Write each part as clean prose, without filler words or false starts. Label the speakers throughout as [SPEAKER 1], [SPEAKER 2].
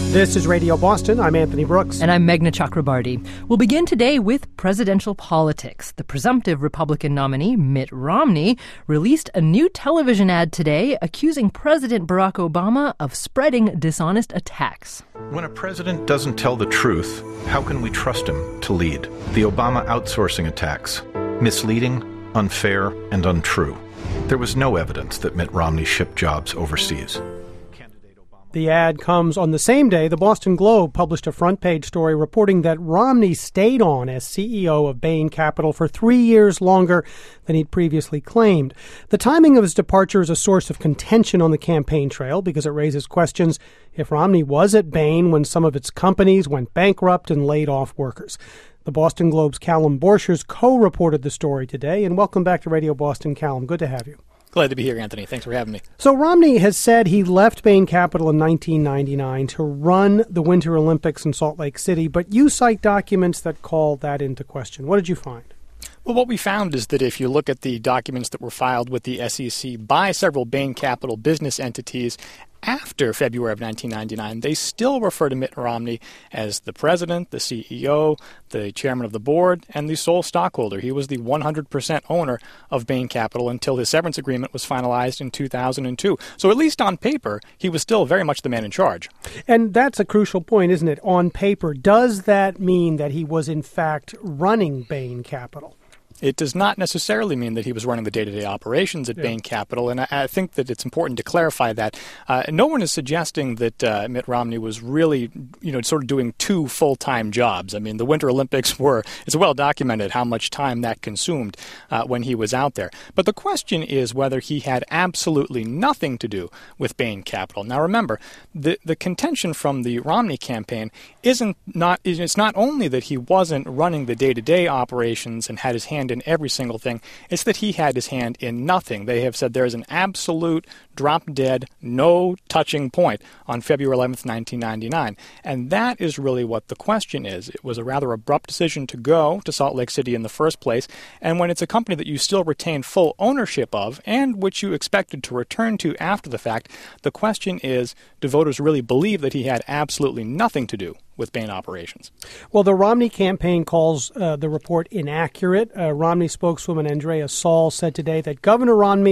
[SPEAKER 1] This is Radio Boston. I'm Anthony Brooks.
[SPEAKER 2] And I'm Meghna Chakrabarty. We'll begin today with presidential politics. The presumptive Republican nominee, Mitt Romney, released a new television ad today accusing President Barack Obama of spreading dishonest attacks.
[SPEAKER 3] When a president doesn't tell the truth, how can we trust him to lead? The Obama outsourcing attacks. Misleading, unfair, and untrue. There was no evidence that Mitt Romney shipped jobs overseas.
[SPEAKER 1] The ad comes on the same day the Boston Globe published a front-page story reporting that Romney stayed on as CEO of Bain Capital for 3 years longer than he'd previously claimed. The timing of his departure is a source of contention on the campaign trail because it raises questions if Romney was at Bain when some of its companies went bankrupt and laid off workers. The Boston Globe's Callum Borchers co-reported the story today, and welcome back to Radio Boston, Callum. Good to have you.
[SPEAKER 4] Glad to be here, Anthony. Thanks for having me.
[SPEAKER 1] So Romney has said he left Bain Capital in 1999 to run the Winter Olympics in Salt Lake City, but you cite documents that call that into question. What did you find?
[SPEAKER 4] Well, what we found is that if you look at the documents that were filed with the SEC by several Bain Capital business entities after February of 1999, they still refer to Mitt Romney as the president, the CEO, the chairman of the board, and the sole stockholder. He was the 100% owner of Bain Capital until his severance agreement was finalized in 2002. So at least on paper, he was still very much the man in charge.
[SPEAKER 1] And that's a crucial point, isn't it? On paper, does that mean that he was in fact running Bain Capital?
[SPEAKER 4] It does not necessarily mean that he was running the day-to-day operations at Bain Capital, and I think that it's important to clarify that. No one is suggesting that Mitt Romney was really, sort of doing two full-time jobs. I mean, the Winter Olympics it's well documented how much time that consumed when he was out there. But the question is whether he had absolutely nothing to do with Bain Capital. Now, remember, the contention from the Romney campaign it's not only that he wasn't running the day-to-day operations and had his hand in every single thing, it's that he had his hand in nothing. They have said there is an absolute drop-dead, no-touching point on February 11th, 1999. And that is really what the question is. It was a rather abrupt decision to go to Salt Lake City in the first place, and when it's a company that you still retain full ownership of and which you expected to return to after the fact, the question is, do voters really believe that he had absolutely nothing to do with Bain operations?
[SPEAKER 1] Well, the Romney campaign calls the report inaccurate. Romney spokeswoman Andrea Saul said today that Governor Romney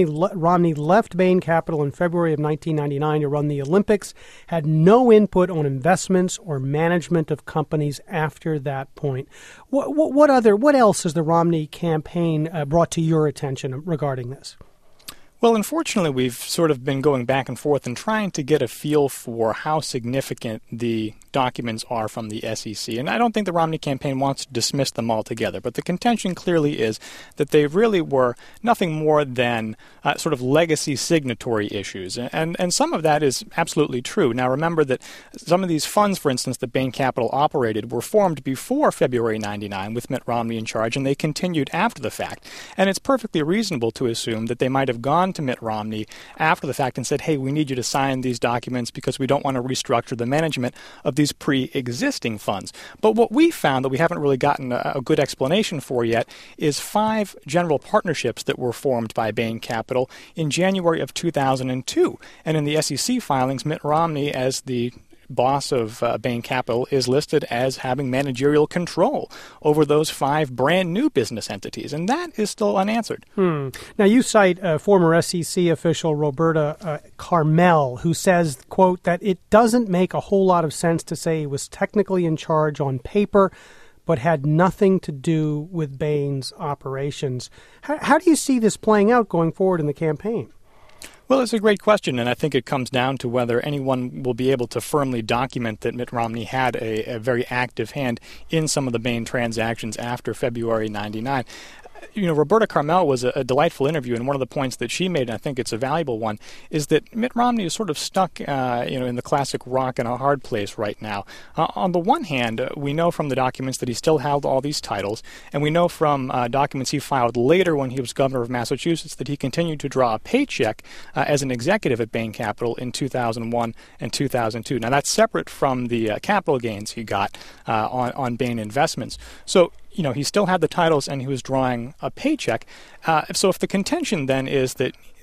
[SPEAKER 1] left Bain Capital in February of 1999 to run the Olympics, had no input on investments or management of companies after that point. What else has the Romney campaign brought to your attention regarding this?
[SPEAKER 4] Well, unfortunately, we've sort of been going back and forth and trying to get a feel for how significant the documents are from the SEC. And I don't think the Romney campaign wants to dismiss them altogether. But the contention clearly is that they really were nothing more than sort of legacy signatory issues. And some of that is absolutely true. Now, remember that some of these funds, for instance, that Bain Capital operated were formed before February 99 with Mitt Romney in charge, and they continued after the fact. And it's perfectly reasonable to assume that they might have gone to Mitt Romney after the fact and said, hey, we need you to sign these documents because we don't want to restructure the management of these pre-existing funds. But what we found that we haven't really gotten a good explanation for yet is 5 general partnerships that were formed by Bain Capital in January of 2002. And in the SEC filings, Mitt Romney, as the boss of Bain Capital, is listed as having managerial control over those 5 brand new business entities, and that is still unanswered.
[SPEAKER 1] Now, you cite former SEC official Roberta Carmel, who says, quote, that it doesn't make a whole lot of sense to say he was technically in charge on paper, but had nothing to do with Bain's operations. How do you see this playing out going forward in the campaign?
[SPEAKER 4] Well, it's a great question, and I think it comes down to whether anyone will be able to firmly document that Mitt Romney had a very active hand in some of the Bain transactions after February 99. Roberta Carmel was a delightful interview, and one of the points that she made, and I think it's a valuable one, is that Mitt Romney is sort of stuck, in the classic rock and a hard place right now. On the one hand, we know from the documents that he still held all these titles, and we know from documents he filed later when he was governor of Massachusetts that he continued to draw a paycheck as an executive at Bain Capital in 2001 and 2002. Now, that's separate from the capital gains he got on Bain investments. So, he still had the titles and he was drawing a paycheck. So if the contention then is that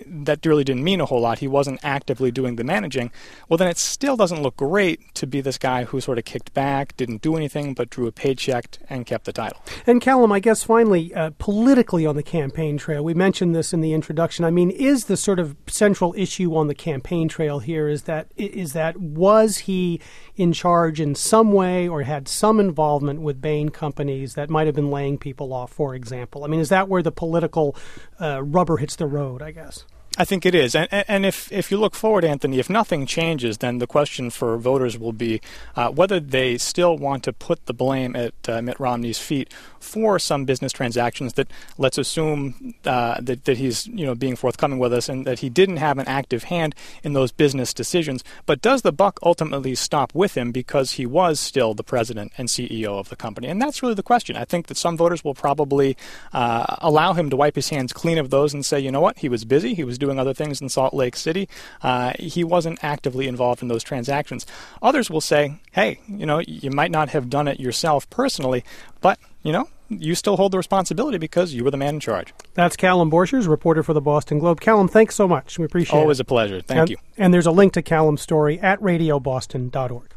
[SPEAKER 4] that really didn't mean a whole lot. He wasn't actively doing the managing. Well, then it still doesn't look great to be this guy who sort of kicked back, didn't do anything, but drew a paycheck and kept the title.
[SPEAKER 1] And Callum, I guess finally, politically on the campaign trail, we mentioned this in the introduction. I mean, is the sort of central issue on the campaign trail here is that was he in charge in some way or had some involvement with Bain companies that might have been laying people off, for example? I mean, is that where the political rubber hits the road, I guess?
[SPEAKER 4] I think it is. And if you look forward, Anthony, if nothing changes, then the question for voters will be whether they still want to put the blame at Mitt Romney's feet for some business transactions that, let's assume that he's being forthcoming with us and that he didn't have an active hand in those business decisions. But does the buck ultimately stop with him because he was still the president and CEO of the company? And that's really the question. I think that some voters will probably allow him to wipe his hands clean of those and say, you know what, he was busy. He was doing other things in Salt Lake City. He wasn't actively involved in those transactions. Others will say, hey, you might not have done it yourself personally, but, you still hold the responsibility because you were the man in charge.
[SPEAKER 1] That's Callum Borchers, reporter for the Boston Globe. Callum, thanks so much. We appreciate it.
[SPEAKER 4] Always a pleasure. Thank you.
[SPEAKER 1] And there's a link to Callum's story at radioboston.org.